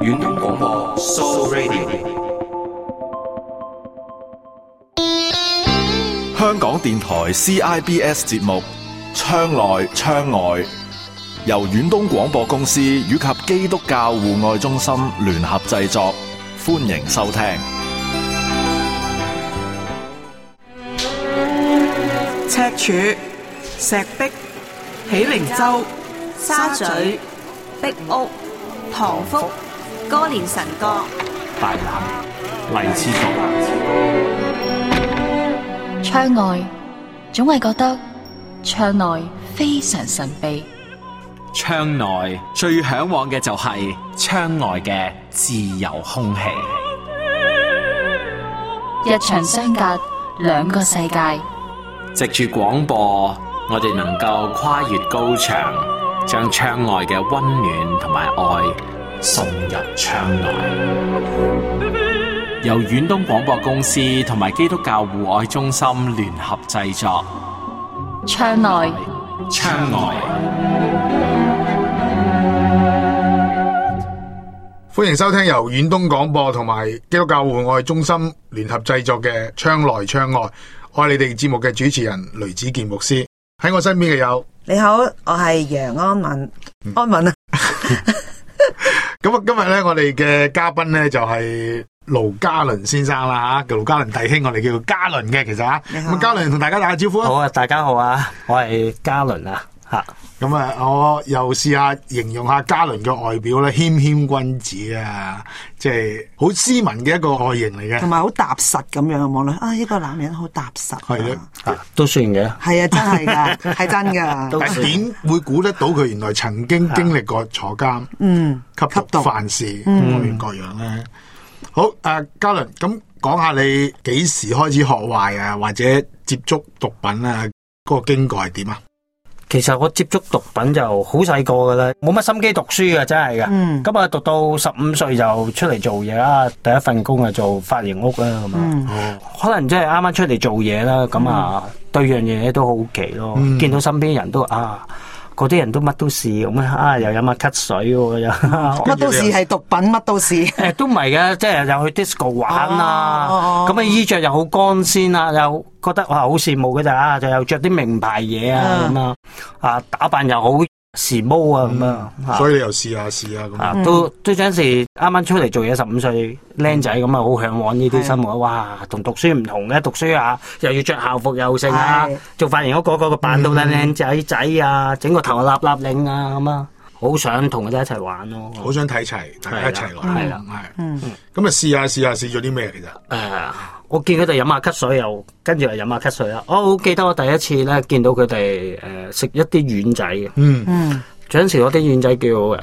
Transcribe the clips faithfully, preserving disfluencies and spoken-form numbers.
遠東廣播 Soul Radio。 香港電台 C I B S 節目《窗內窗外》，由遠東廣播公司與及基督教戶外中心聯合製作，歡迎收聽。 赤柱、石壁、喜靈洲、 沙咀、壁屋、塘福、歌連臣角、 大欖、荔枝角。 窗外總係覺得窗內非常神秘， 窗內最向往嘅就係窗外嘅自由空氣。 一牆相隔兩個世界， 藉住廣播，我哋能夠跨越高牆，將窗外嘅溫暖同埋愛送入窗內。由遠東廣播公司同埋基督教戶外中心聯合製作， 窗內窗外。 歡迎收聽由遠東廣播同埋基督教戶外中心聯合製作嘅《窗內窗外》，我係你哋節目嘅主持人雷子健牧師。喺我身邊嘅有， 你好，我係楊安敏，嗯、安敏啊。 咁啊，今日咧，我哋嘅嘉賓咧就係盧嘉倫先生啦吓，盧嘉倫弟兄，我哋叫做嘉倫嘅，其實啊，咁嘉倫同大家打個招呼啊。 好啊，大家好啊，我係嘉倫啊。 咁啊，我又試下形容下嘉倫嘅外表咧，謙謙君子啊，即係好斯文嘅一個外形嚟嘅， 同埋好踏實咁樣望落啊，呢個男人好踏實， 係啊， 都算嘅， 係啊，真係噶，係真噶。 但點會估得到佢原來曾經經歷過坐監，嗯，吸毒犯事各樣各樣咧？好，誒，嘉倫，咁講下你幾時開始學壞啊，或者接觸毒品啊？嗰個經過係點啊？ 其實我接觸毒品就好細個噶啦，冇乜心機讀書嘅，真係噶。咁啊、嗯，讀到十五歲就出嚟做嘢啦，第一份工啊做髮型屋啦，咁啊、嗯，可能真係啱啱出嚟做嘢啦，咁啊、嗯，對樣嘢都好奇咯，嗯、見到身邊人都啊。嗰啲人都乜都試咁啊！又飲下咳水喎，又乜都試係毒品，乜都試。誒都唔係嘅，即係又去 disco 玩啊！咁啊衣着又好乾鮮啊，又覺得哇好羨慕嘅咋，就又着啲名牌嘢啊咁啊！啊打扮又好時髦啊咁啊！ 所以你又試下試下咁啊！都都嗰陣時啱啱出嚟做嘢，十五歲僆仔咁啊，好向往呢啲生活。哇！同讀書唔同嘅，讀書啊又要着校服又剩啊，做髮型屋嗰個個扮到靚靚仔仔啊，整個頭立立領啊咁啊，好想同佢哋一齊玩咯， 好想睇齊，大家一齊玩。 係啦， 係。咁啊試下試下試咗啲咩其實？ 誒，我見佢哋飲下咳水又跟住又飲下咳水啦。我好記得我第一次咧見到佢哋誒食一啲丸仔嘅。嗯嗯。嗰陣時嗰啲丸仔叫誒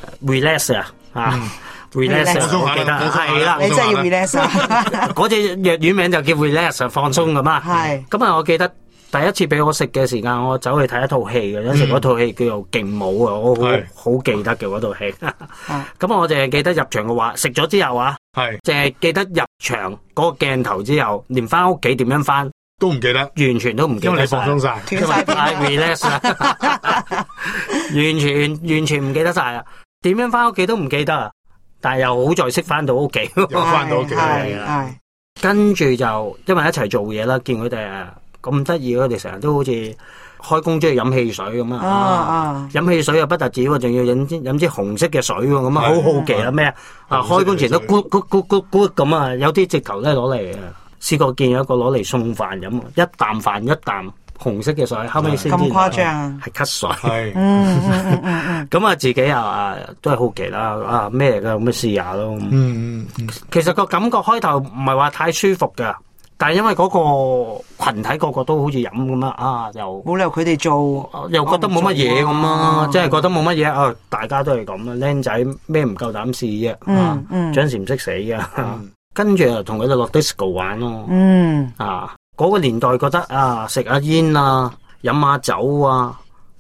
relax 啊，啊 relax，我記得係啦， 你真係要 relax 啊！ 嗰隻藥丸名就叫 relax， 放鬆噶嘛。係。咁啊，我記得第一次俾我食嘅時間，我走去睇一套戲嘅，嗰陣時嗰套戲叫做《勁舞》啊，我好好記得嘅嗰套戲。咁我淨係記得入場嘅話，食咗之後啊，係淨係記得入場嗰個鏡頭之後，連翻屋企點樣翻都唔記得， 完全都唔記得， 因為你放鬆晒， 斷晒太 relax 啦，完全完全唔記得晒啊！點樣翻屋企都唔記得啊！但係又好在識翻到屋企， 又翻到屋企， 係係。 跟住就因為一齊做嘢啦，見佢哋啊咁得意，佢哋成日都好似開工中意飲汽水咁啊！飲汽水又不特止喎，仲要飲支飲支紅色嘅水喎，咁啊好好奇啊咩啊！啊開工前都咕咕咕咕咕咁啊，有啲直頭咧攞嚟啊！試過見有一個攞嚟送飯飲，一啖飯一啖紅色嘅水，後尾先知咁誇張，係咳水。係，嗯嗯嗯嗯，咁啊自己啊啊都係好奇啦，啊咩嚟噶，咁咪試下咯。嗯嗯嗯，其實個感覺開頭唔係話太舒服噶，但係因為嗰個群體個個都好似飲咁啊，啊又冇理由佢哋做，又覺得冇乜嘢咁啊，即係覺得冇乜嘢啊，大家都係咁啊，僆仔咩唔夠膽試啫，嗯嗯，嗰陣時唔識死噶。跟住又同佢哋落 disco 玩咯，嗯啊嗰、那個年代覺得啊食下煙啊飲下酒啊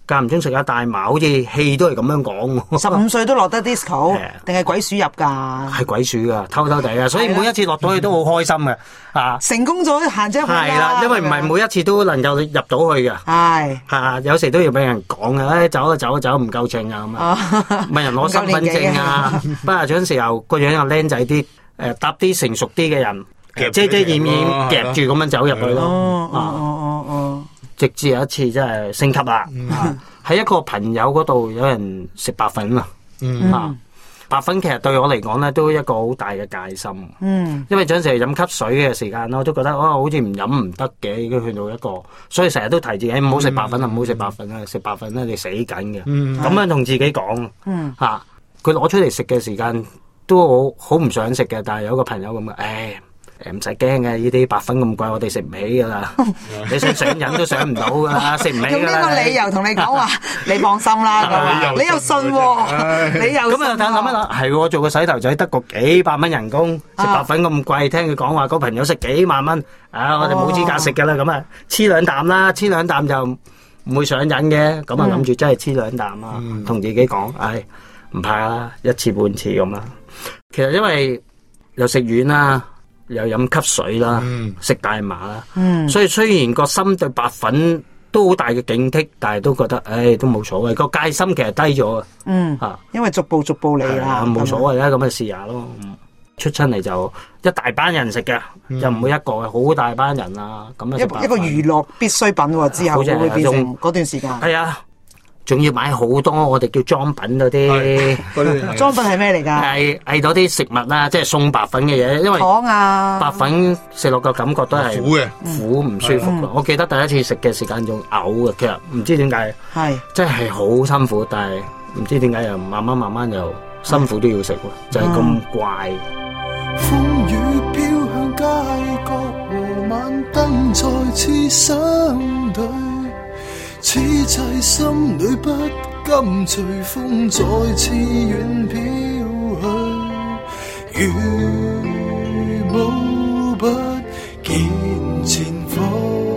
間唔中食下大麻，好似戲都係咁樣講。 十五歲都落得 disco，定係鬼鼠入㗎？ 係鬼鼠㗎，偷偷地啊！所以每一次落到去都好開心嘅啊！ 成功咗限制係啦，因為唔係每一次都能夠入到去嘅。 係係有時都要俾人講嘅，誒、哎、走啊走啊走唔夠稱啊咁啊，問人攞身份證啊。不過嗰陣時候個樣又僆仔啲，誒搭啲成熟啲嘅人，遮遮掩掩夾住咁樣走入去咯。 哦哦哦哦， 直至有一次真係升級啦，喺、嗯、一個朋友嗰度有人食白粉啊， 嗯、 啊白粉其實對我嚟講咧都一個好大嘅戒心， 嗯， 因為嗰陣時飲吸水嘅時間咯，我都覺得哦好似唔飲唔得嘅，已經去到一個，所以成日都提自己唔好食白粉啊，唔好食白粉啊，食白粉咧你死緊嘅，咁、嗯、樣同自己講， 嗯， 嚇佢攞出嚟食嘅時間都好好唔想食嘅，但係有個朋友咁嘅，唉。誒唔使驚嘅，呢啲白粉咁貴，我哋食唔起噶啦。你想上癮都上唔到噶啦，食唔起㗎啦。 用呢個理由同你講話，你放心啦。你又信喎，你又咁啊？等諗一諗，係喎，做個洗頭仔得個幾百蚊人工，食白粉咁貴，聽佢講話個朋友食幾萬蚊，啊，我哋冇資格食噶啦。咁啊，黐兩啖啦，黐兩啖就唔會上癮嘅。咁啊，諗住真係黐兩啖啊，同自己講，唉，唔怕啦，一次半次咁啦。其實因為又食丸啦。又飲吸水啦，食、嗯、大麻啦，嗯、所以雖然個心對白粉都好大嘅警惕，但係都覺得，唉，都冇所謂。個戒心其實低咗啊， 嗯，嚇，因為逐步逐步嚟啦， 冇所謂啦，咁咪試下咯。出親嚟就一大班人食嘅，嗯、又唔會一個，好大班人啊，咁啊， 一一個娛樂必需品喎，之後會變成嗰段時間。 係啊。仲要買好多我哋叫裝品嗰啲， 裝品係咩嚟㗎？ 係係嗰啲食物啦，即係送白粉嘅嘢，因為糖啊， 白粉食落個感覺都係苦嘅， 苦唔舒服咯。我記得第一次食嘅時間仲嘔嘅，其實唔知點解，係真係好辛苦，但係唔知點解又慢慢慢慢又辛苦都要食喎，就係咁怪。 風雨飄向街角和晚燈再次相對。此際心裏不甘隨風再次遠飄去，如舞不見前方，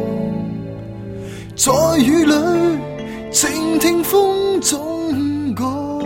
在雨裏靜聽風中講。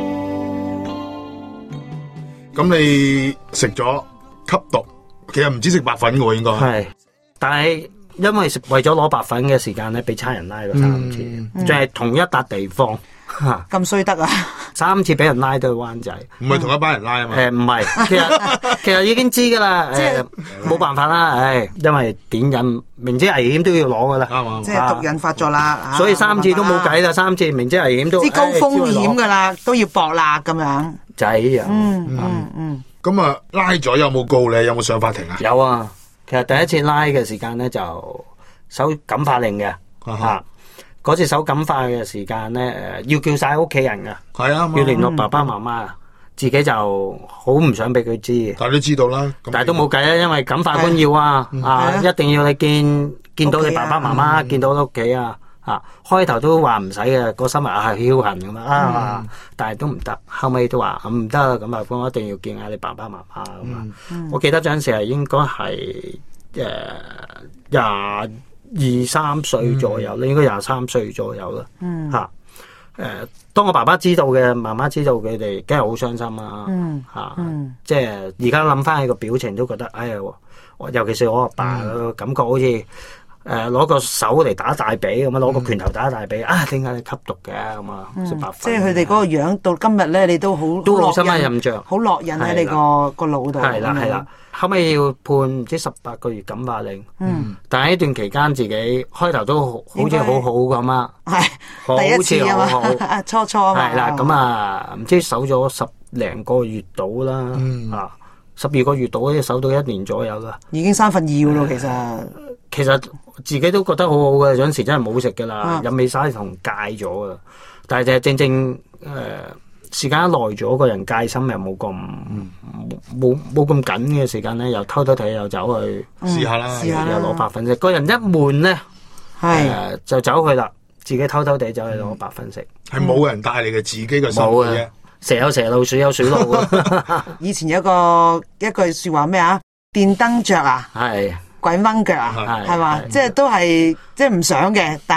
咁你食咗吸毒，其實唔止食白粉嘅喎，應該係，但係。因為為咗攞白粉嘅時間咧，俾差人拉咗三次，仲係、嗯、同一笪地方， 咁衰得啊！ 三次俾人拉到去灣仔， 唔係同一班人拉啊嘛？ 誒唔係，其實其實已經知噶啦，誒冇辦法啦，誒因為點引明知危險都要攞噶啦， 啱啱即係毒癮發作啦， 所以三次都冇計啦，三次明知危險都知高風險噶啦，都要搏啦咁樣， 就係呢樣。 嗯嗯嗯。 咁啊，拉咗有冇告你？有冇上法庭啊？ 有啊。其實第一次拉嘅時間咧就守感化令嘅，吓嗰次守感化嘅時間咧，誒要叫晒屋企人噶， 係啊， 要聯絡爸爸媽媽，自己就好唔想俾佢知， 但係都知道啦， 但係都冇計啊，因為感化官要啊，啊一定要你見見到你爸爸媽媽，見到屋企啊，啊開頭都話唔使嘅，個心啊係僥倖咁啊，但係都唔得，後尾都話唔得啦，咁啊，我一定要見下你爸爸媽媽咁啊，我記得嗰陣時係應該係誒廿二三歲左右，你應該廿三歲左右啦，吓誒，當我爸爸知道嘅，媽媽知道佢哋，梗係好傷心啦，吓，即係而家諗翻起個表情都覺得，哎呀，尤其是我阿爸個感覺好似誒攞個手嚟打大髀咁啊，攞個拳頭打大髀啊，點解你吸毒嘅咁啊？食白粉， 即係佢哋嗰個樣到今日咧，你都好都好深刻印象， 好烙印喺你個個腦度。 係啦係啦。後尾要判唔知十八個月感化令，嗯，但係呢段期間自己開頭都好似好好咁啊， 係第一次啊嘛，初初啊嘛， 係啦，咁啊唔知守咗十零個月到啦，啊十二個月到，好似守到一年左右啦， 已經三分二咯，其實其實自己都覺得好好嘅，有陣時真係冇食噶啦，飲美沙酮戒咗噶，但係就係正正誒。時間一耐咗，個人戒心又冇咁冇冇咁緊嘅時間咧，又偷偷哋又走去試下啦， 又攞白粉食。個人一悶咧，誒就走去啦，自己偷偷哋走去攞白粉食。 係冇人帶你嘅，自己嘅心嘅啫。 蛇有蛇路，鼠有鼠路。 以前有個一句說話咩啊？電燈着啊， 係鬼掹腳啊，係嘛？即係都係即係唔想嘅，但係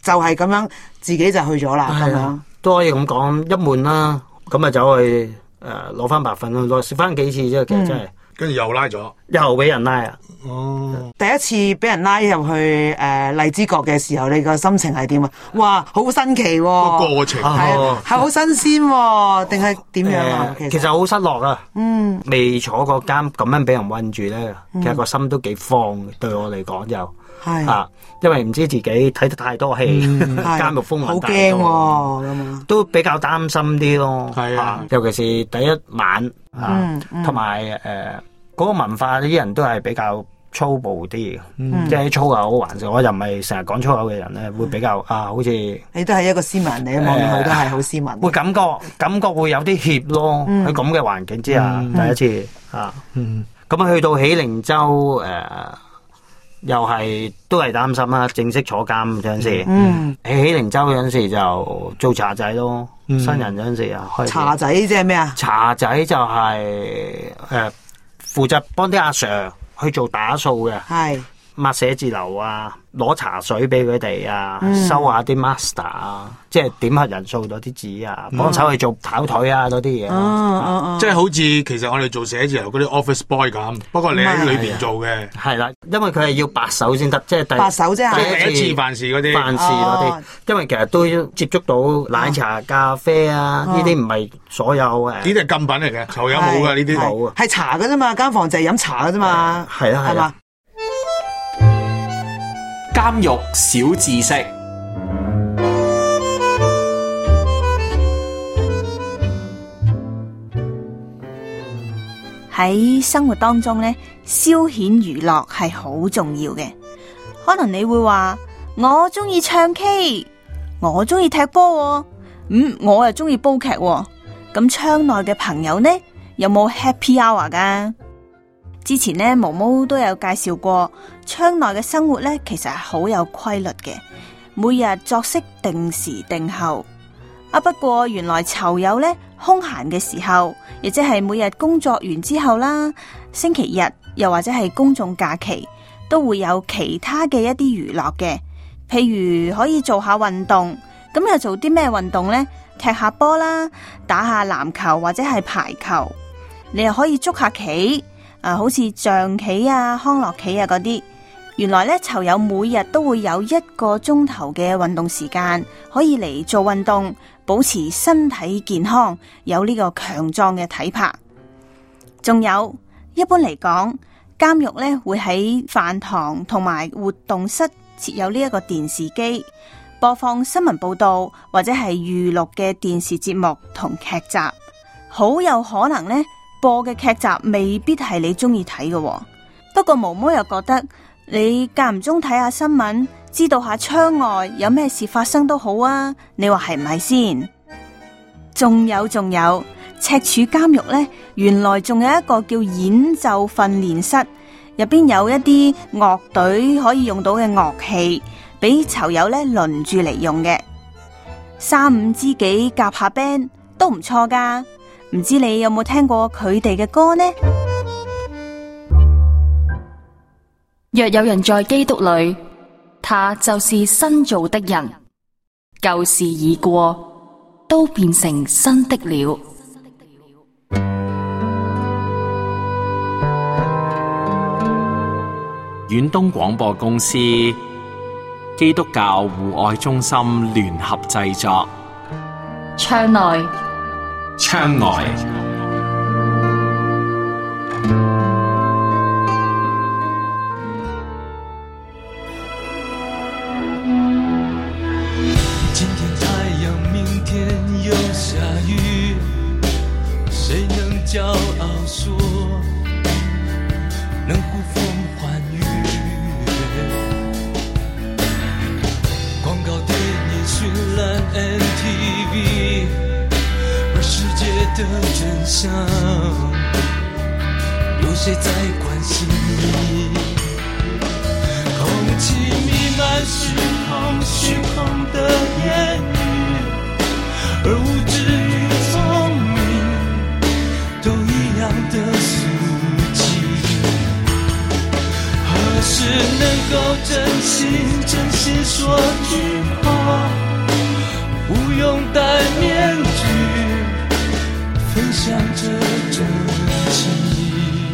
就係咁樣自己就去咗啦，咁樣都可以咁講，一悶啦，咁啊走去誒攞翻白粉咯，食翻幾次啫，其實真係。 跟住又拉咗， 又俾人拉啊！ 哦， 第一次俾人拉入去誒、呃、荔枝角嘅時候，你個心情係點啊？哇，好新奇喎、哦！ 個過程係係好新鮮喎，定係點樣啊？ 其實好失落啊！嗯，未坐過監咁樣俾人韞住咧，其實個心都幾慌嘅。對我嚟講就係啊，因為唔知自己睇得太多戲，監獄風雲大多，好驚喎，都比較擔心啲咯。係啊，尤其是第一晚。啊，同埋誒嗰個文化啲人都係比較粗暴啲嘅，嗯、即係粗口還是我又唔係成日講粗口嘅人咧，會比較啊，好似你都係一個斯文嚟，望落去都係好斯文。 會感覺感覺會有啲怯咯，喺咁嘅環境之下，嗯、第一次啊，咁、嗯、去到喜靈洲誒。呃又係都係擔心啦，正式坐監嗰陣時，嗯，喺喜靈洲嗰陣時就做茶仔咯，嗯、新人嗰陣時啊， 茶仔即係咩啊？ 茶仔就係、是、誒、呃、負責幫啲阿 Sir 去做打掃嘅，係抹寫字樓啊，攞茶水俾佢哋啊，嗯、收下啲 master 啊，即係點下人數嗰啲紙啊，幫手去做跑腿啊嗰啲嘢， 即係好似其實我哋做寫字樓嗰啲 office boy 咁，不過你喺裏邊做嘅， 係啦，因為佢係要白手先得，即係第白手啫， 第一次辦事嗰啲， 辦事嗰啲，因為其實都接觸到奶茶、咖啡啊，呢啲唔係所有誒，呢啲係禁品嚟嘅，囚友冇噶呢啲冇啊， 係茶噶啫嘛，間房就係飲茶噶啫嘛， 係啊係嘛。 監獄小知識， 喺生活當中咧，消遣娛樂係好重要嘅。可能你會話我中意唱 K， 我中意踢波，嗯，我又中意煲劇。咁窗內嘅朋友呢，有冇 happy hour 噶？之前呢，毛毛都有介紹過，窗內嘅生活呢，其實係好有規律嘅，每日作息定時定候。啊，不過原來囚友呢，空閒嘅時候，亦即係每日工作完之後啦，星期日又或者係公眾假期，都會有其他嘅一啲娛樂嘅，譬如可以做下運動。咁又做啲咩運動呢？踢下波啦，打下籃球或者係排球，你又可以捉下棋。啊，好似象棋啊、康樂棋啊嗰啲，原來咧囚友每日都會有一個鐘頭嘅運動時間，可以嚟做運動，保持身體健康，有呢個強壯嘅體魄。仲有，一般嚟講，監獄咧會喺飯堂同埋活動室設有呢一個電視機，播放新聞報道或者係娛樂嘅電視節目同劇集，好有可能咧。播嘅劇集未必係你中意睇嘅，不過毛毛又覺得你間唔中睇下新聞，知道下窗外有咩事發生都好啊。你話係唔係先？仲有仲有，赤柱監獄呢，原來仲有一個叫演奏訓練室，入邊有一啲樂隊可以用到嘅樂器，俾囚友呢輪住嚟用嘅，三五知己夾下 band 都唔錯噶。唔知你有冇聽過佢哋嘅歌呢？ 若有人在基督裏，他就是新造的人，舊事已過，都變成新的了。 遠東廣播公司、基督教戶外中心聯合製作， 窗內窗外。 今天太陽，明天又下雨，誰能驕傲說能呼風喚雨？廣告電影絢爛 M T V，世界的真相，有誰在關心你？空氣彌漫虛空，虛空的言語，而無知與聰明都一樣的俗氣。何時能夠真心真心說句話，不用戴面具，分享這真情意。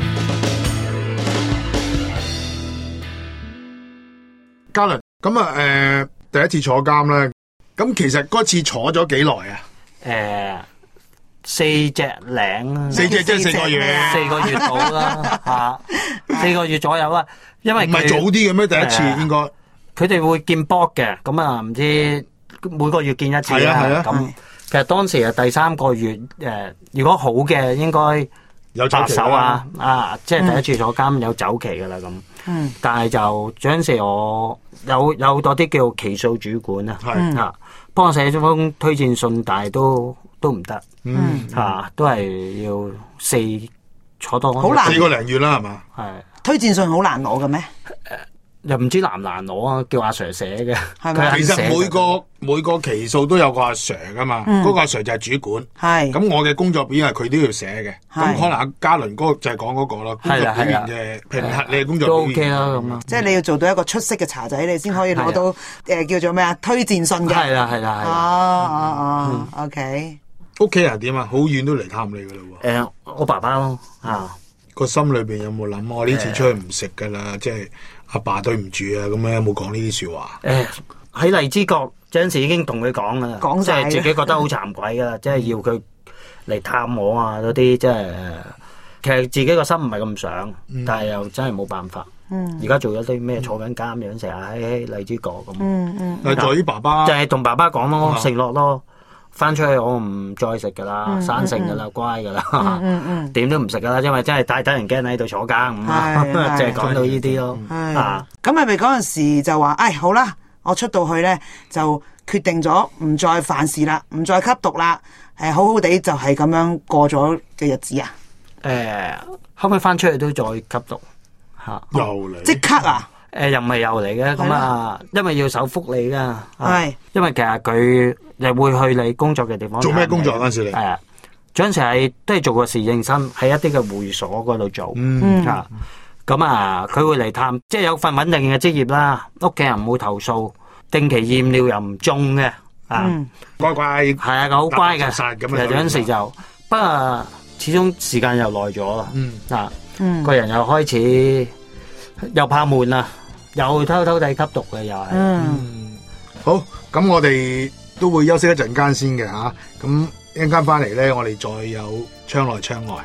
嘉倫，咁啊，誒，第一次坐監咧，咁其實嗰次坐咗幾耐啊？ 誒，四隻零啦， 四隻即係四個月， 四個月到啦，吓，四個月左右啦。因為唔係早啲嘅咩？第一次應該佢哋會見波嘅，咁啊唔知每個月見一次啦。咁其實當時啊第三個月誒，如果好嘅應該有白手啊，啊即係第一次坐監有走期噶啦咁。嗯，但係就嗰陣時我有有多啲叫期數主管啊，啊幫我寫咗封推薦信，但係都都唔得，嗯吓都係要四坐多好難四個零月啦，係嘛？ 係推薦信好難攞嘅咩？ 又唔知難唔難攞啊？叫阿 Sir 寫嘅， 係咪？ 其實每個每個期數都有個阿 Sir 噶嘛，嗰個阿 Sir 就係主管。係咁，我嘅工作表現係佢都要寫嘅。咁可能阿嘉倫嗰個就係講嗰個咯，工作表現嘅評核你嘅工作表現都 OK 啦咁啊。 即係你要做到一個出色嘅茶仔，你先可以攞到誒叫做咩啊？推薦信嘅。 係啦係啦係。 哦哦哦，OK。 屋企人點啊？好遠都嚟探你噶啦喎。 誒，我爸爸咯啊。 個心裏邊有冇諗我呢次出去唔食噶啦？即係阿爸對唔住啊！咁樣有冇講呢啲說話？ 誒，喺荔枝角嗰陣時已經同佢講啦， 講即係自己覺得好慚愧噶啦，即係要佢嚟探我啊嗰啲，即係其實自己個心唔係咁想，但係又真係冇辦法。而家做咗啲咩？坐緊監樣，成日喺荔枝角咁。 嗯嗯。 係在於爸爸， 就係同爸爸講咯，承諾咯。翻出去我唔再食噶啦，生性噶啦，乖噶啦，點都唔食噶啦，因為真係太得人驚喺度坐監咁啊，就係講到呢啲咯。啊， 咁係咪嗰陣時就話，唉，好啦，我出到去咧就決定咗唔再犯事啦，唔再吸毒啦，誒，好好地就係咁樣過咗嘅日子啊？ 誒，後尾翻出去都再吸毒吓， 又嚟即刻啊？ 誒，又唔係又嚟嘅，咁啊，因為要守福利噶， 係， 因為其實佢又會去你工作嘅地方做咩工作嗰陣時你？ 係啊，嗰陣時係都係做個侍應生，喺一啲嘅會所嗰度做，啊，咁啊，佢會嚟探，即係有份穩定嘅職業啦，屋企人唔會投訴，定期驗尿又唔中嘅，啊， 乖乖， 係啊，佢好乖嘅， 其實嗰陣時就，不過始終時間又耐咗啦，啊，個人又開始又怕悶啦。又偷偷地吸毒嘅又係， 嗯，好，咁我哋都會休息一陣間先嘅吓，咁一陣間翻嚟咧，我哋再有窗內窗外。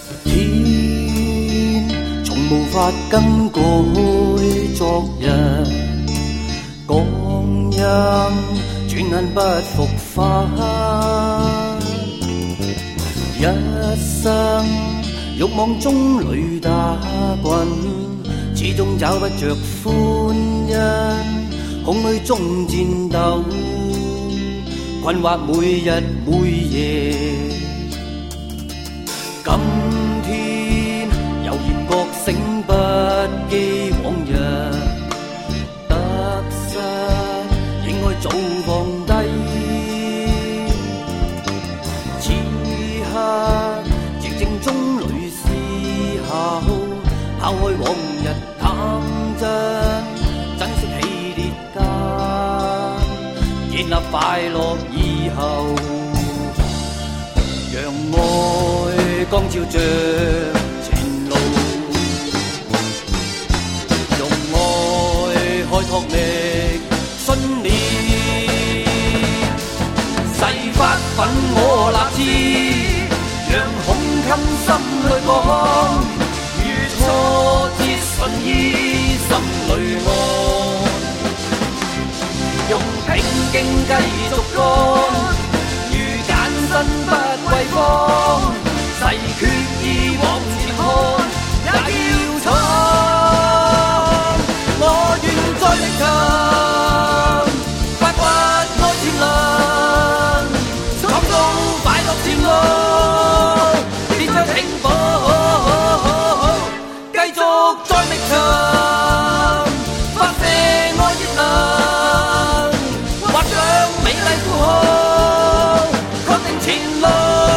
天從無法更改昨日，光陰轉眼不復返，一生慾望中裏打滾。始終找不着歡欣，空虛中戰鬥，困惑每日每夜。今天悠然覺醒，不羈往日，得失應該早放低。此刻寂靜中裏思考，拋開往日貪真，珍惜起跌間，建立快樂以後，讓愛光照着前路，用愛開拓力信念，誓發奮我立志，讓胸襟心裏講。挫折順意心裏安，用拼勁繼續幹，如艱辛不畏慌，誓決意往前看，也要闖。我願再力強，發掘愛潛能，創造快樂前路，別再停步。再力強，發射愛熱能，畫上美麗符號，確定前路，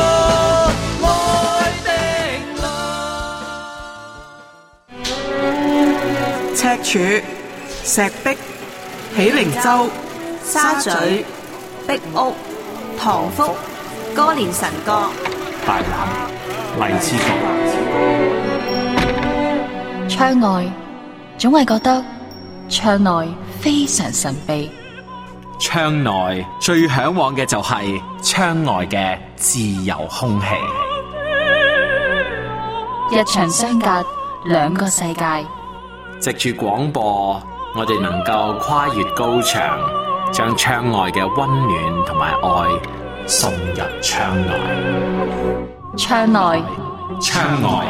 愛定能。 赤柱石壁、喜靈洲、 沙咀、壁屋、塘福、歌連臣角、 大欖、荔枝角。 窗外總係覺得窗內非常神秘， 窗內最向往嘅就係窗外嘅自由空氣。 一牆相隔兩個世界， 藉住廣播，我哋能夠跨越高牆，將窗外嘅溫暖同埋愛送入窗內。 窗內窗外。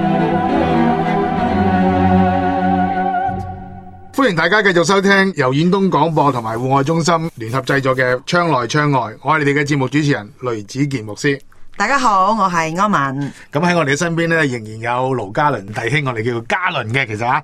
歡迎大家繼續收聽由遠東廣播同埋戶外中心聯合製作嘅《窗內窗外》，我係你哋嘅節目主持人雷子健牧師。 大家好，我係柯文。 咁喺我哋嘅身邊咧，仍然有盧嘉倫弟兄，我哋叫做嘉倫嘅。其實啊，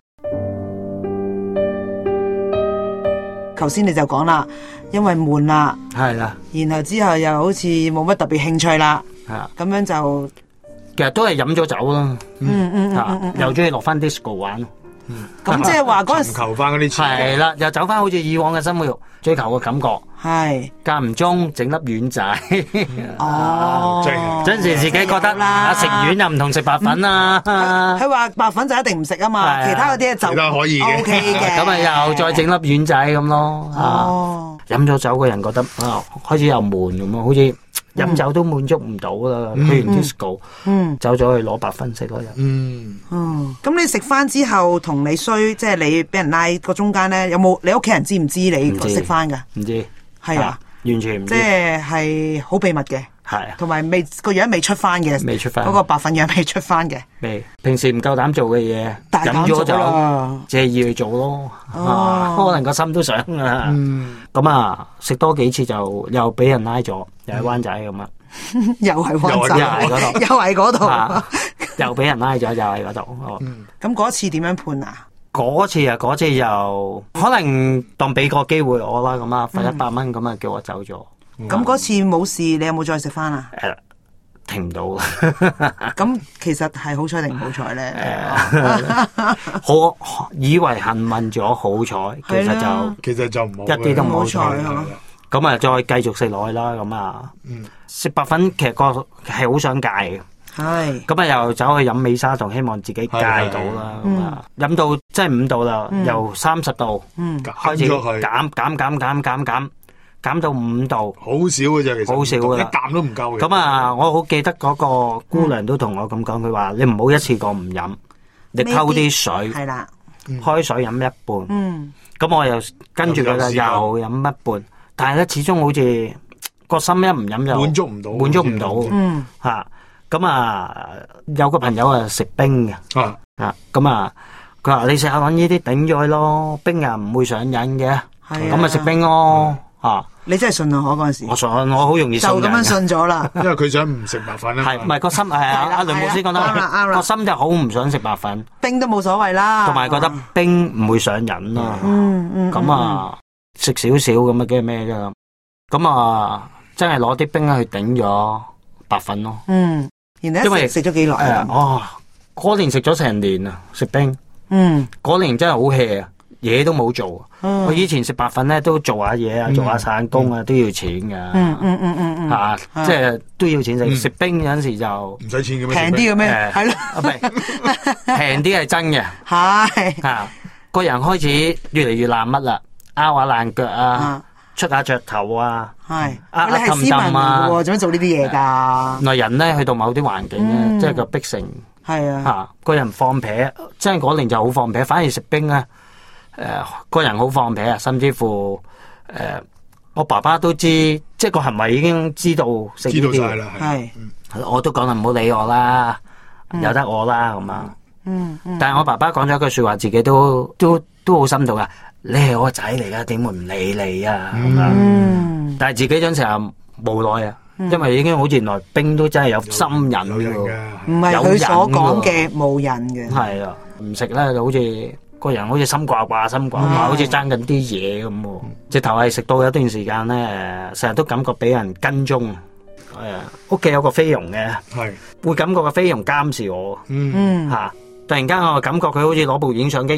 頭先你就講啦，因為悶啦， 係啦， 然後之後又好似冇乜特別興趣啦， 係啊， 咁樣就其實都係飲咗酒啦， 嗯嗯嚇嗯嗯， 又中意落翻 disco 玩。 咁即係話嗰陣時尋求翻嗰啲錢。 係啦，又走翻好似以往嘅生活，追求嘅感覺。 係間唔中整粒丸仔。 哦， 嗰陣時自己覺得啊，食丸又唔同食白粉啊。 佢話白粉就一定唔食啊嘛， 係啊其他嗰啲就其他可以嘅 O K 嘅。 咁啊，又再整粒丸仔咁咯。 哦， 飲咗酒個人覺得啊，開始又悶咁啊，好似飲酒都滿足唔到啦。去完 disco， 嗯， 走咗去攞白粉食嗰日。 嗯， 嗯，咁你食翻之後同你衰，即係你俾人拉個中間咧，有冇你屋企人知唔知你唔知食翻噶？ 唔知係啊， 完全唔知。 即係係好秘密嘅。 係啊， 同埋未個樣未出翻嘅， 未出翻嗰個白粉樣未出翻嘅， 未平時唔夠膽做嘅嘢， 大膽做飲咗就啦借意去做咯。 哦啊可能個心都想啊。 嗯， 咁啊，食多幾次就又俾人拉咗，又喺灣仔咁啊， 又係灣仔， 又係嗰度又係嗰度。 啊又俾人拉咗，又喺嗰度。哦咁嗰次點樣判啊？ 嗰次啊，嗰次又可能當俾個機會我啦，咁啊，罰一百蚊，咁啊叫我走咗。 咁嗰次冇事，你有冇再食翻啊？ 誒，停唔到。 咁其實係好彩定唔好彩咧？ 好以為幸運咗，好彩，其實就其實就唔好一啲都唔好彩唔好彩啊。 咁啊，再繼續食落去啦。咁啊，食白粉其實個係好想戒嘅。 係咁啊，又走去飲美沙酮，希望自己戒到啦。咁啊，飲到真係五度啦，由三十度開始減減減減減減減到五度， 好少嘅啫，其實好少㗎啦一啖都唔夠嘅。 咁啊，我好記得嗰個姑娘都同我咁講，佢話你唔好一次過唔飲，你溝啲水， 係啦， 開水飲一半。 嗯， 咁我又跟住佢啦， 又又飲一半，但係咧始終好似個心一唔飲就滿足唔到， 滿足唔到。 嗯， 吓咁啊，有個朋友啊食冰嘅， 啊， 啊咁啊，佢話你試下搵呢啲頂咗佢咯，冰啊唔會上癮嘅， 係咁啊食冰咯，吓你真係信啊！我嗰陣時我信，我好容易就咁樣信人嘅。 信咗啦。 因為佢想唔食白粉啊嘛。 係唔係個心係啊？ 係啦阿梁牧師講得係啦啱啦啱啦個心就好唔想食白粉， 冰都冇所謂啦， 同埋覺得冰唔會上癮咯。 嗯嗯咁啊食少少咁啊，驚咩啫？咁啊真係攞啲冰去頂咗白粉咯。 嗯，然後因為一食食咗幾耐誒啊？ 哦，嗰年食咗成年啊，食冰嗯嗰年真係好 hea 啊，嘢都冇做。 嗯我以前食白粉咧都做下嘢啊，做下散工啊，都要錢噶。 嗯嗯嗯嗯嗯， 嚇，即係都要錢食。食冰有陣時就唔使錢嘅咩？ 平啲嘅咩？ 誒係咯， 啊唔係平啲係真嘅。 係嚇，個人開始越嚟越爛乜啦，拗下爛腳啊啊， 出下腳頭啊。 係， 啊你係斯文嚟嘅喎，做咩做呢啲嘢㗎？ 原來人咧去到某啲環境咧，即係個逼成係啊， 嚇，個人放撇，真係嗰年就好放撇，反而食冰咧，誒個人好放撇啊，甚至乎誒我爸爸都知，即係個行為已經知道食呢知道啲晒啦， 係， 我都講啦，唔好理我啦，由得我啦咁啊。 嗯嗯， 但係我爸爸講咗一句説話，自己都都都好心痛啊！你係我個仔嚟噶，點會唔理你啊？咁啊， 嗯， 但係自己嗰陣時候無奈啊，因為已經好似原來冰都真係有心癮有人嘅喎， 嘅。 唔係佢所講嘅冇癮嘅， 係啊，唔食咧就好似個人好似心掛掛、心掛掛，好似爭緊啲嘢咁喎。直頭係食到有一段時間咧，成日都感覺俾人跟蹤。誒，屋企有個菲傭嘅， 係， 會感覺個菲傭監視我。 嗯， 嗯， 嚇！突然間我感覺佢好似攞部影相機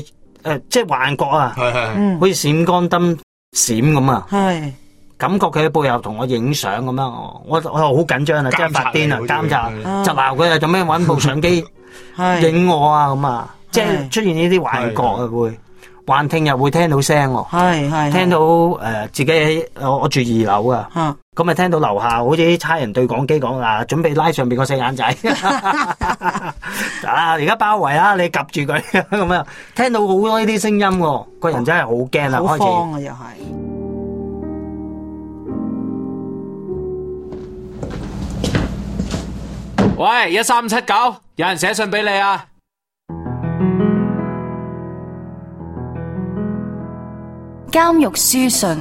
誒，即係幻覺啊， 係係嗯好似閃光燈閃咁啊， 係感覺佢喺背後同我影相咁樣，我我我好緊張啊，即係發癲啊，監察係就鬧佢啊，做咩揾部相機係影我啊咁啊，即係係出現呢啲幻覺啊會。幻聽又會聽到聲喎， 係係聽到誒、呃、自己喺我我住二樓啊， 嚇咁咪聽到樓下好似啲差人對講機講啊，準備拉上邊個四眼仔啊！而家包圍啦，你夾住佢咁樣，聽到好多呢啲聲音喎，個人真係好驚啦， 好開始。 慌啊又係。 喂，一三七九，有人寫信俾你啊！ 監獄書信。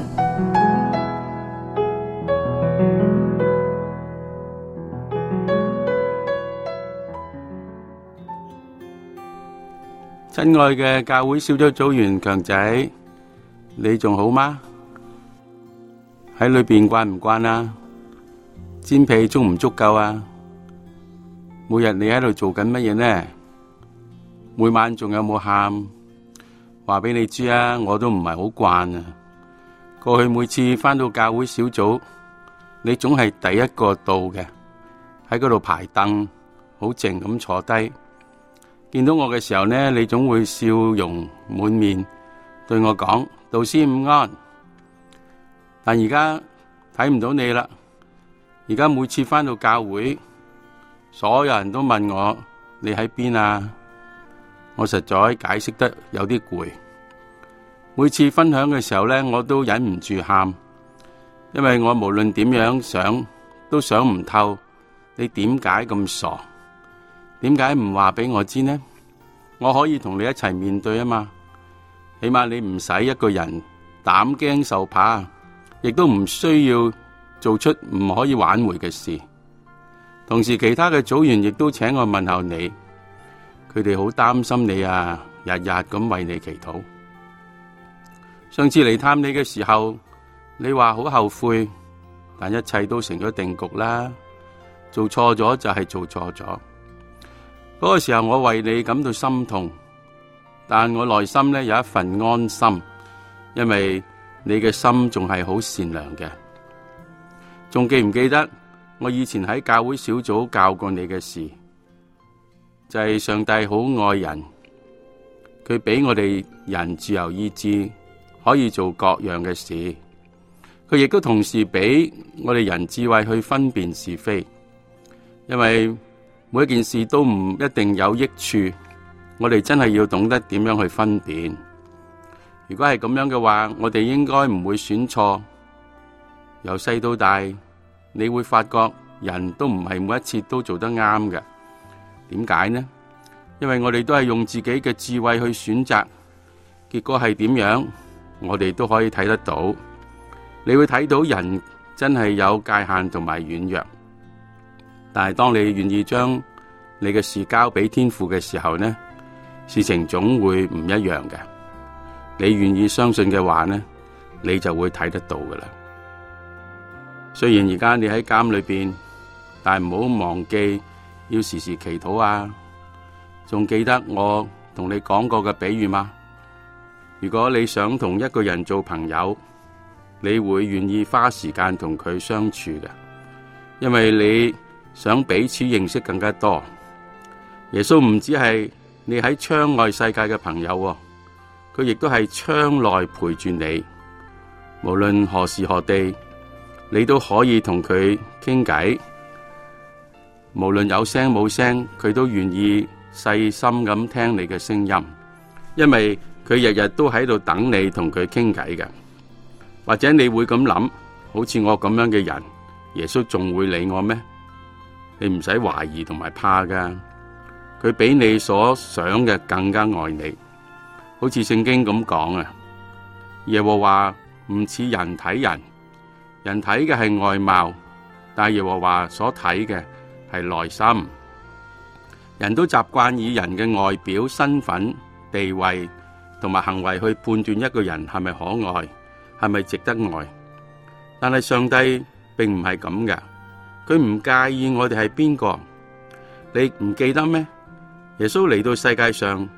親愛嘅教會小組組員強仔，你仲好嗎？喺裏邊慣唔慣啊？煎皮足唔足夠啊？每日你喺度做緊乜嘢呢？每晚仲有冇喊？話俾你知啊，我都唔係好慣啊。過去每次返到教會小組，你總係第一個到嘅，喺嗰度排凳，好靜咁坐低。見到我嘅時候呢，你總會笑容滿面對我講：導師午安。但而家睇唔到你啦。而家每次返到教會，所有人都問我你喺邊啊？我實在解釋得有啲攰。每次分享嘅時候呢，我都忍唔住喊，因為我無論點樣想都想唔透，你點解咁傻？點解唔話俾我知呢？我可以同你一齊面對啊嘛，起碼你唔使一個人膽驚受怕，亦都唔需要做出唔可以挽回嘅事。同時其他嘅組員亦都請我問候你，佢哋好擔心你啊，日日咁為你祈禱。上次嚟探你嘅時候，你話好後悔，但一切都成咗定局啦。做錯咗就係做錯咗。嗰個時候我為你感到心痛，但我內心呢有一份安心，因為你嘅心仲係好善良嘅。仲記唔記得我以前喺教會小組教過你嘅事？就係上帝好愛人，佢俾我哋人自由意志，可以做各樣嘅事。佢亦都同時俾我哋人智慧去分辨是非，因為每一件事都唔一定有益處，我哋真係要懂得點樣去分辨。如果係咁樣嘅話，我哋應該唔會選錯。由細到大，你會發覺人都唔係每一次都做得啱嘅。點解呢？因為我哋都係用自己嘅智慧去選擇，結果係點樣，我哋都可以睇得到。你會睇到人真係有界限同埋軟弱，但係當你願意將你嘅事交俾天父嘅時候呢，事情總會唔一樣嘅。你願意相信嘅話呢，你就會睇得到噶啦。雖然而家你喺監裏邊，但係唔好忘記要時時祈禱啊。仲記得我同你講過嘅比喻嗎？如果你想同一個人做朋友，你會願意花時間同佢相處嘅，因為你想彼此認識更加多。耶穌唔只係你喺窗外世界嘅朋友，佢亦都係窗內陪住你，無論何時何地，你都可以同佢傾偈。無論有聲冇聲，佢都願意細心咁聽你嘅聲音，因為佢日日都喺度等你同佢傾偈嘅。或者你會咁諗，好似我咁樣嘅人，耶穌仲會理我咩？你唔使懷疑同埋怕噶，佢比你所想嘅更加愛你。好似聖經咁講啊，耶和華唔似人睇人，人睇嘅係外貌，但耶和華所睇嘅係內心。人都習慣以人嘅外表、身份、地位同埋行為去判斷一個人係咪可愛，係咪值得愛？但係上帝並唔係咁嘅，佢唔介意我哋係邊個。你唔記得咩？耶穌嚟到世界上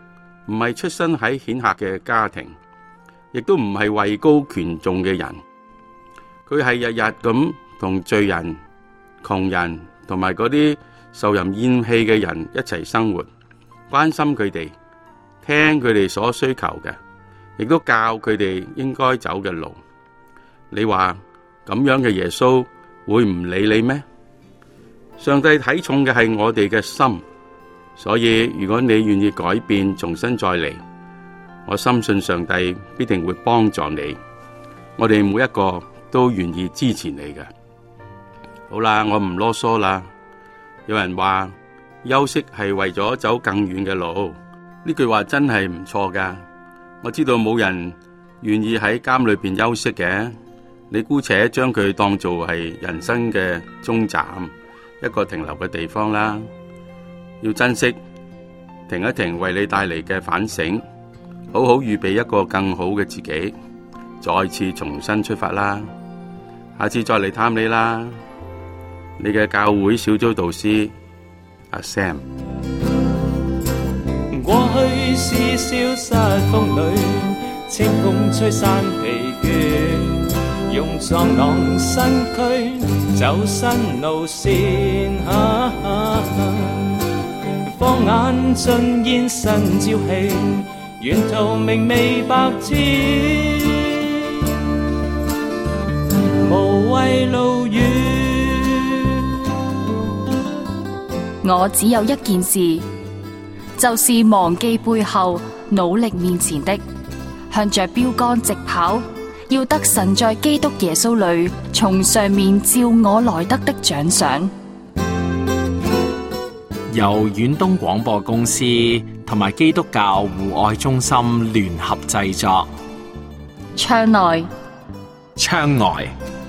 唔係出身喺顯赫嘅家庭，亦都唔係位高權重嘅人。佢係日日咁同罪人、窮人同埋嗰啲受人厭棄嘅人一齊生活，關心佢哋，聽佢哋所需求嘅，亦都教佢哋應該走嘅路。你話咁樣嘅耶穌會唔理你咩？上帝睇重嘅係我哋嘅心，所以如果你願意改變，重新再嚟，我深信上帝必定會幫助你。我哋每一個都願意支持你嘅。好啦，我唔囉嗦啦。有人話休息係為咗走更遠嘅路，呢句話真係唔錯噶。我知道冇人願意喺監裏邊休息嘅，你姑且將佢當做係人生嘅終站，一個停留嘅地方啦。要珍惜，停一停為你帶嚟嘅反省，好好預備一個更好嘅自己，再次重新出發啦。下次再嚟探你啦。你嘅教會小組導師阿 Sam。 過去是消失風裏，清風吹散疲倦，用壯朗身軀走新路線。啊啊啊、放眼盡現身朝氣，沿途明媚白天，無謂路遠。 我只有一件事，就是忘記背後，努力面前的，向着標杆直跑，要得神在基督耶穌裏從上面召我來得的獎賞。 由遠東廣播公司同埋基督教戶外中心聯合製作， 窗內窗外。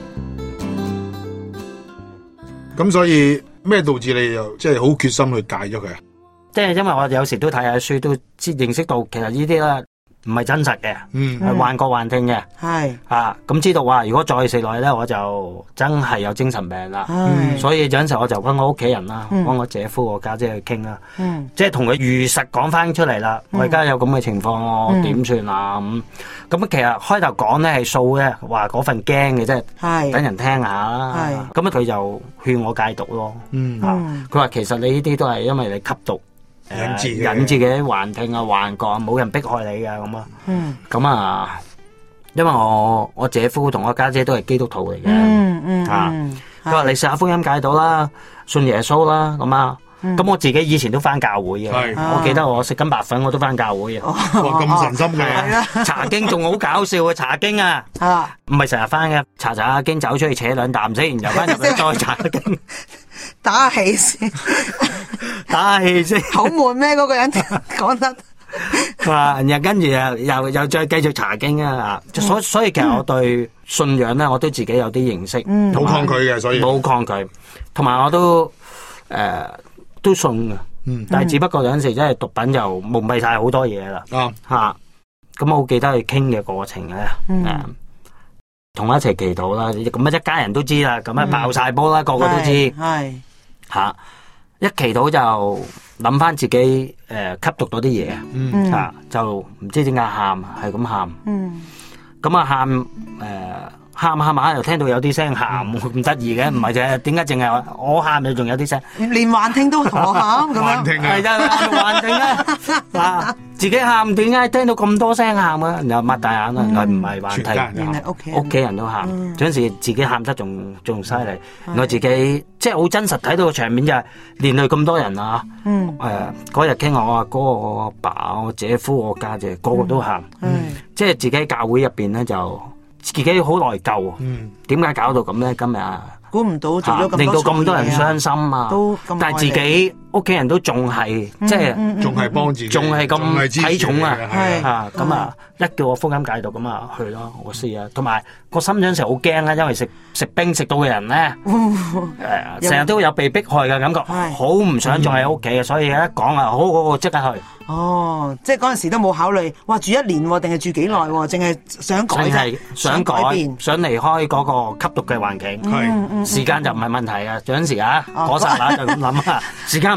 咁所以咩導致你又即係好決心去戒咗佢啊？ 即係因為我有時都睇下書，都知認識到其實呢啲咧唔係真實嘅， 嗯， 係幻覺幻聽嘅， 係啊，咁知道話如果再食落去咧，我就真係有精神病啦。 係所以有陣時我就揾我屋企人啦， 嗯幫我姐夫、我家姐去傾啦， 嗯， 即係同佢如實講翻出嚟啦。我而家有咁嘅情況，我點算啊？咁咁其實開頭講咧係數咧，話嗰份驚嘅啫， 係等人聽下啦。 係咁啊，佢就勸我戒毒咯。 嗯， 啊，佢話其實你呢啲都係因為你吸毒。 引致嘅引致嘅幻聽啊、幻覺啊，冇人逼害你噶咁啊。 嗯， 咁啊，因為我我姐夫同我家姐都係基督徒嚟嘅。 嗯嗯啊， 嗯佢話你試下福音戒到啦，信耶穌啦，咁啊。咁我自己以前都翻教會嘅， 係我記得我食緊白粉我都翻教會嘅。 哇，咁神心嘅， 係啦， 查經仲好搞笑嘅，查經啊， 啊， 唔係成日翻嘅，查查下經走出去扯兩啖先，然後翻入去再查經， 打氣先， 打氣先。 好悶咩？嗰個人講得。 啊，然後跟住又又又再繼續查經啊，所所以其實我對信仰咧，我都自己有啲認識， 好抗拒嘅，所以冇抗拒，同埋我都誒都信嘅，但係只不過有陣時真係毒品就蒙蔽晒好多嘢啦， 啊吓，咁我好記得佢傾嘅過程咧，誒，同我一齊祈禱啦，咁啊一家人都知啦，咁啊爆晒煲啦，個個都知， 係吓，一祈禱就諗翻自己誒吸毒咗啲嘢， 嗯吓就唔知點解喊，係咁喊， 嗯， 咁啊喊誒。喊喊下又聽到有啲聲喊，咁得意嘅，唔係啫？點解淨係我喊你仲有啲聲？ 連幻聽都同我喊咁樣， 幻聽啊， 係啊，幻聽啊！嗱，自己喊點解聽到咁多聲喊啊？然後擘大眼啦，原來唔係幻聽， 原來屋企屋企人都喊。有陣時自己喊得仲仲犀利，原來自己即係好真實睇到個場面就係連累咁多人啊！誒嗰日傾我阿哥、我阿爸、我姐夫、我家姐，個個都喊，即係自己喺教會入邊咧就。自己好內疚啊！點解搞到咁咧？今日估唔到做咗咁多， 令到咁多人傷心啊！ 都但係自己屋企人都仲係即係， 仲係幫自己， 仲係咁睇重啊！ 係啊咁啊，一叫我福音戒毒咁啊去咯，我試啊！同埋個心嗰陣時好驚啊，因為食食冰食到嘅人咧，誒成日都有被迫害嘅感覺，好唔想再喺屋企啊！所以一講啊，好好即刻去。 哦，即係嗰陣時都冇考慮，哇住一年定係住幾耐？淨係想改啫， 想改變，想離開嗰個吸毒嘅環境。 係時間就唔係問題啊！有陣時啊，嗰剎那就咁諗啊，時間唔係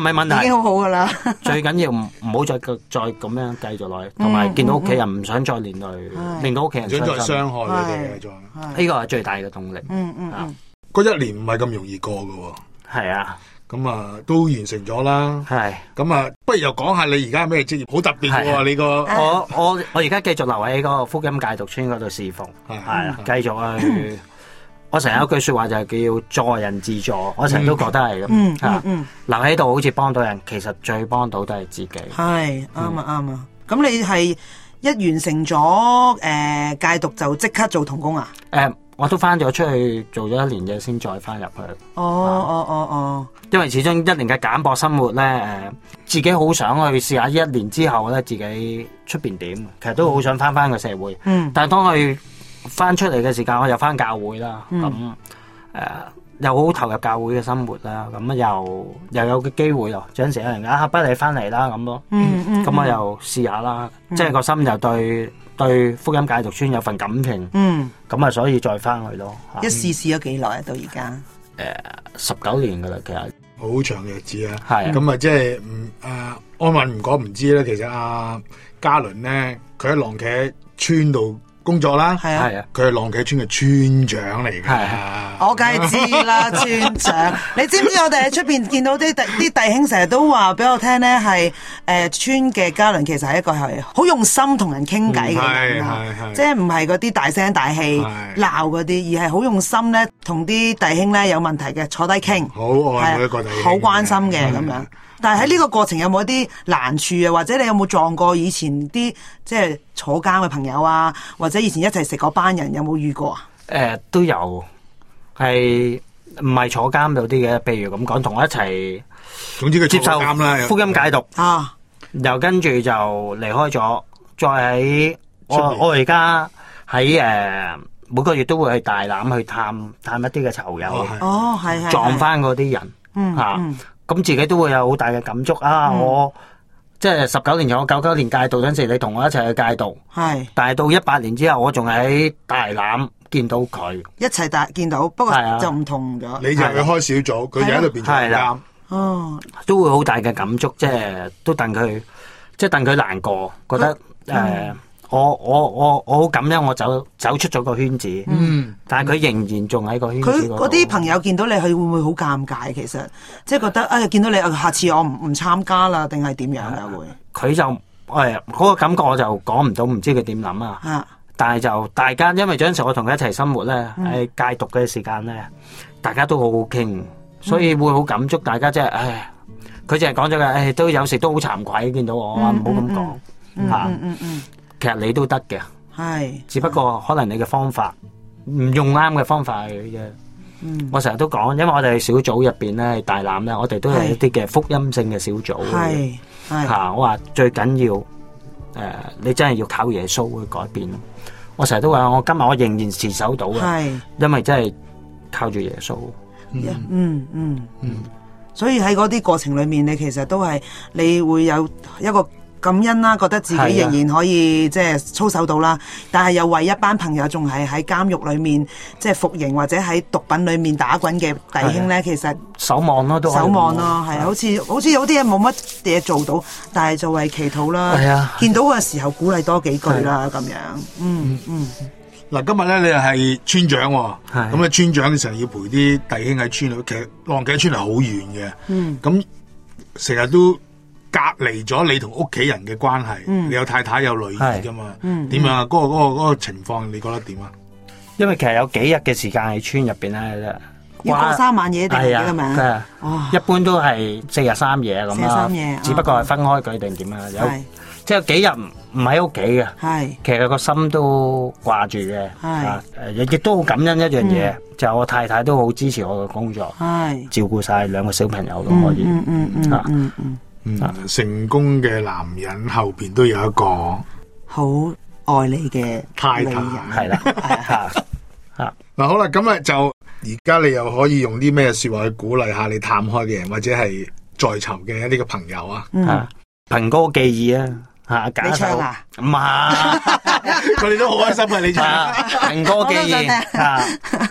係問題， 已經好好噶啦。 最緊要唔唔好再再咁樣繼續落去，同埋見到屋企人唔想再連累，令到屋企人唔想再傷心傷害佢哋再。 呢個係最大嘅動力。 嗯嗯嗯， 嗰一年唔係咁容易過噶喎。 係啊。 咁啊，都完成咗啦。 係。咁啊，不如又講下你而家咩職業？好特別喎，你個。 我我我而家繼續留喺嗰個福音戒毒村嗰度侍奉，係啊，繼續去。我成日有句説話就係叫助人自助，我成日都覺得係咁。 嗯嗯嗯。 留喺度好似幫到人，其實最幫到都係自己。 係啱啊啱啊！咁你係一完成咗誒戒毒就即刻做同工啊？ 誒。我都翻咗出去做咗一年嘢，先再翻入去。 哦哦哦哦， 因為始終一年嘅簡樸生活咧，誒，自己好想去試下一年之後咧，自己出邊點，其實都好想翻翻個社會。嗯。但係當佢翻出嚟嘅時間，我又翻教會啦，咁誒、嗯呃、又好投入教會嘅生活啦，咁又又有個機會咯。有陣時有人啊，不如你翻嚟啦咁咯。嗯嗯。咁我又試下啦，嗯、即係個心又對。對福音戒毒村有份感情，嗯，咁啊，所以再翻去咯。 一試試咗幾耐啊？到而家誒十九年噶啦，其實好長嘅日子啊。 係咁啊，即係唔誒安穩唔講唔知咧。其實阿嘉倫咧，佢喺浪茄村度工作啦， 係啊， 佢係浪茄村嘅村長嚟㗎。 我梗係知啦，村長。你知唔知我哋喺出邊見到啲弟啲弟兄成日都話俾我聽咧，係誒村嘅嘉倫其實係一個係好用心同人傾偈嘅人啊，即係唔係嗰啲大聲大氣鬧嗰啲，而係好用心咧，同啲弟兄咧有問題嘅坐低傾， 好愛每一個弟兄， 好關心嘅咁樣。但係喺呢個過程有冇一啲難處啊？或者你有冇撞過以前啲即係坐監嘅朋友啊？或者以前一齊食嗰班人有冇遇過啊？ 誒、呃，都有，係唔係坐監有啲嘅？譬如咁講，同我一齊， 總之佢接受福音戒毒啊， 又跟住就離開咗，再喺我我而家喺誒每個月都會去大欖去探探一啲嘅囚友， 哦係係撞翻嗰啲人，嗯吓。嗯咁自己都會有好大嘅感觸啊！嗯、我即係十九年前，我九九年戒毒嗰陣時，你同我一齊去戒毒，係是。但係到一八年之後，我仲喺大欖見到佢， 一齊大見到，不過就唔同咗。 你就去開小組，佢就喺度變咗監。 哦， 都會好大嘅感觸，即係都戥佢，即係戥佢難過，覺得誒。嗯呃我我我我好感恩，我走走出咗個圈子，嗯，但係佢仍然仲喺個圈子嗰度。 佢嗰啲朋友見到你，佢會唔會好尷尬？其實即係覺得，哎呀，見到你，下次我唔唔參加啦，定係點樣啊？會佢就誒嗰個感覺，我就講唔到，唔知佢點諗啊。啊但係就大家，因為嗰陣時我同佢一齊生活咧，喺戒毒嘅時間咧，大家都好好傾，所以會好感觸。大家即係，唉，佢淨係講咗嘅，唉，都有時都好慚愧，見到我話唔好咁講嚇。嗯嗯嗯。其實你都得嘅，係是，只不過可能你嘅方法唔用啱嘅方法嘅啫。嗯，我成日都講，因為我哋小組入邊咧，大欖咧，我哋都係一啲嘅福音性嘅小組。係係吓，我話最緊要誒、呃，你真係要靠耶穌去改變。我成日都話，我今日我仍然持守到嘅，係是因為真係靠住耶穌。嗯嗯嗯嗯，嗯所以喺嗰啲過程裏面，你其實都係你會有一個。感恩啦，覺得自己仍然可以即係操守到啦，但係又為一班朋友仲係喺監獄裏面即係服刑或者喺毒品裏面打滾嘅弟兄咧，其實守望咯，都守望咯，係好似好似有啲嘢冇乜嘢做到，但係就為祈禱啦。係啊，見到嘅時候鼓勵多幾句啦，咁樣。嗯嗯。 嗱，今日咧你係村長，咁啊村長成日要陪啲弟兄喺村裏，其實浪茄村係好遠嘅。嗯。咁成日都。隔離咗你同屋企人嘅關係，嗯、你有太太有女兒噶嘛？點啊？嗰個嗰個嗰個情況，你覺得點啊？ 因為其實有幾日嘅時間喺村入邊咧， 要過三晚夜定係點嘅名？ 一般都係四日三夜咁啦。只不過係分開佢定點啊？有即係有幾日唔唔喺屋企嘅。係其實個心都掛住嘅。係誒，亦都好感恩一樣嘢，就我太太都好支持我嘅工作，係照顧晒兩個小朋友都可以。嗯嗯嗯嗯嗯。 嗯，成功嘅男人後邊都有一個好愛你嘅太太， 係啦，係啊，嗱好啦，咁啊就而家你又可以用啲咩說話去鼓勵下你探開嘅人，或者係在囚嘅一啲嘅朋友啊？ 嗯，憑歌寄意啊，吓假手啊， 唔係， 佢哋都好開心啊！你唱憑歌寄意啊，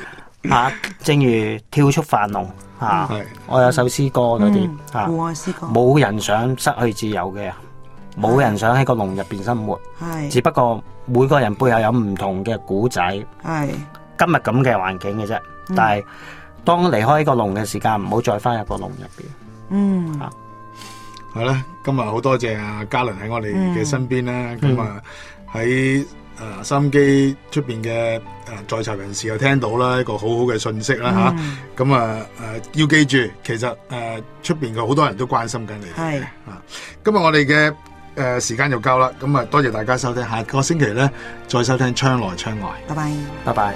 嚇，正如跳出樊籠嚇， 係我有首詩歌嗰啲嚇， 戶外詩歌， 冇人想失去自由嘅，冇人想喺個籠入邊生活， 係， 只不過每個人背後有唔同嘅古仔， 係今日咁嘅環境嘅啫。但係當離開個籠嘅時間，唔好再翻入個籠入邊。 嗯， 嚇， 係啦，今日好多謝阿嘉倫喺我哋嘅身邊啦，咁啊喺誒收音機出邊嘅誒在囚人士又聽到啦一個好好嘅信息啦嚇，咁啊誒要記住，其實誒出邊嘅好多人都關心緊你。 係啊，今日我哋嘅誒時間就夠啦，咁啊多謝大家收聽，下個星期咧再收聽窗內窗外， 拜拜， 拜拜。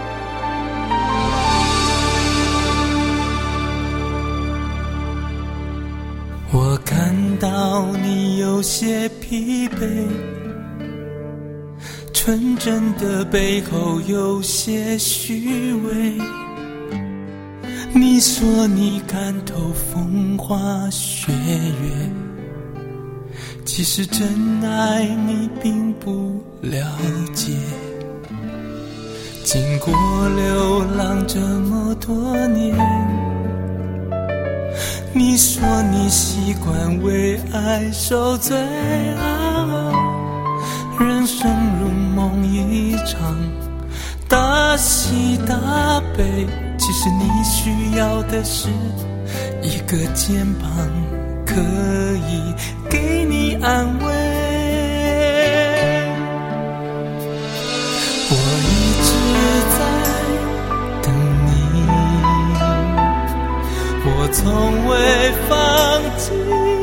我看到你有些疲惫，纯真的背后有些虚伪。你说你看透风花雪月，其实真爱你并不了解。经过流浪这么多年，你说你习惯为爱受罪啊，人生如梦一场，大喜大悲，其实你需要的是一个肩膀，可以给你安慰。我一直在等你，我从未放弃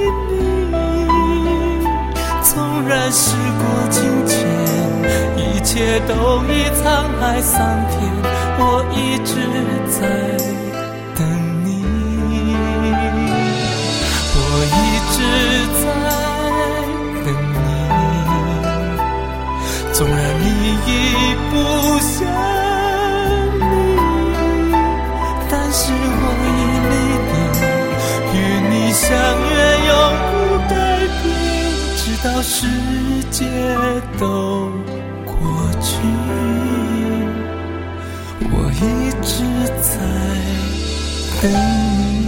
你，纵然时过境迁，一切都已沧海桑田，我一直在等你，我一直在等你，纵然你已不想你，但是我已离别，与你相约永不改变，直到世界都过去，我一直在等你。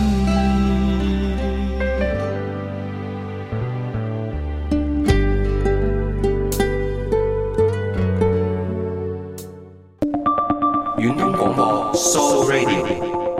遠東廣播 Soul Radio。